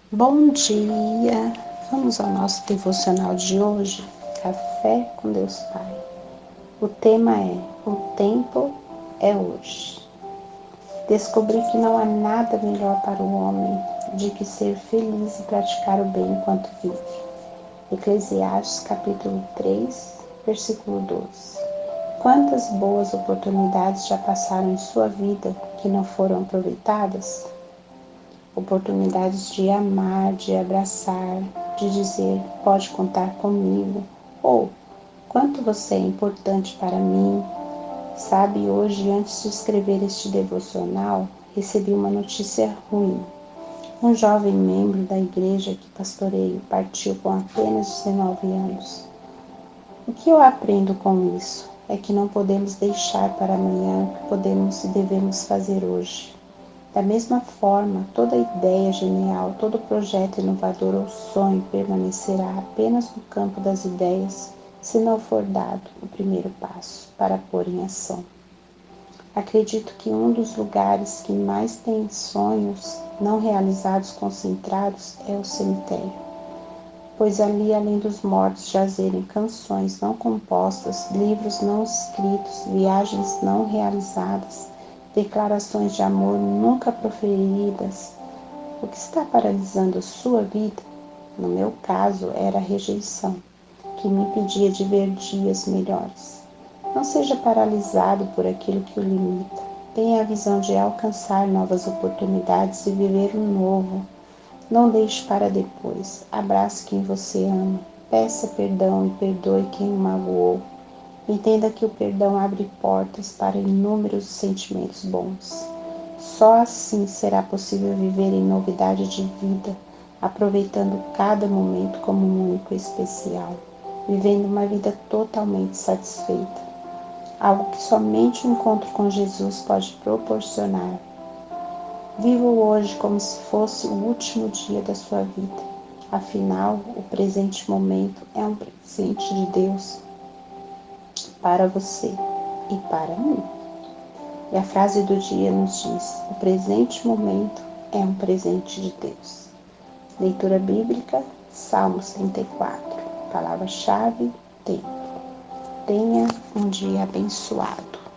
Bom dia! Vamos ao nosso devocional de hoje, Café com Deus Pai. O tema é: o tempo é hoje. Descobri que não há nada melhor para o homem de que ser feliz e praticar o bem enquanto vive. Eclesiastes capítulo 3, versículo 12. Quantas boas oportunidades já passaram em sua vida que não foram aproveitadas? Oportunidades de amar, de abraçar, de dizer pode contar comigo, ou quanto você é importante para mim. Sabe, hoje, antes de escrever este devocional, recebi uma notícia ruim. Um jovem membro da igreja que pastoreio partiu com apenas 19 anos. O que eu aprendo com isso é que não podemos deixar para amanhã o que podemos e devemos fazer hoje. Da mesma forma, toda ideia genial, todo projeto inovador ou sonho permanecerá apenas no campo das ideias se não for dado o primeiro passo para pôr em ação. Acredito que um dos lugares que mais tem sonhos não realizados concentrados é o cemitério, pois ali, além dos mortos jazerem canções não compostas, livros não escritos, viagens não realizadas, declarações de amor nunca proferidas. O que está paralisando a sua vida? No meu caso, era a rejeição, que me impedia de ver dias melhores. Não seja paralisado por aquilo que o limita. Tenha a visão de alcançar novas oportunidades e viver o novo. Não deixe para depois. Abrace quem você ama. Peça perdão e perdoe quem o magoou. Entenda que o perdão abre portas para inúmeros sentimentos bons. Só assim será possível viver em novidade de vida, aproveitando cada momento como único e especial, vivendo uma vida totalmente satisfeita, algo que somente o encontro com Jesus pode proporcionar. Viva hoje como se fosse o último dia da sua vida. Afinal, o presente momento é um presente de Deus para você e para mim. E a frase do dia nos diz: o presente momento é um presente de Deus. Leitura bíblica, Salmos 34. Palavra-chave: tempo. Tenha um dia abençoado.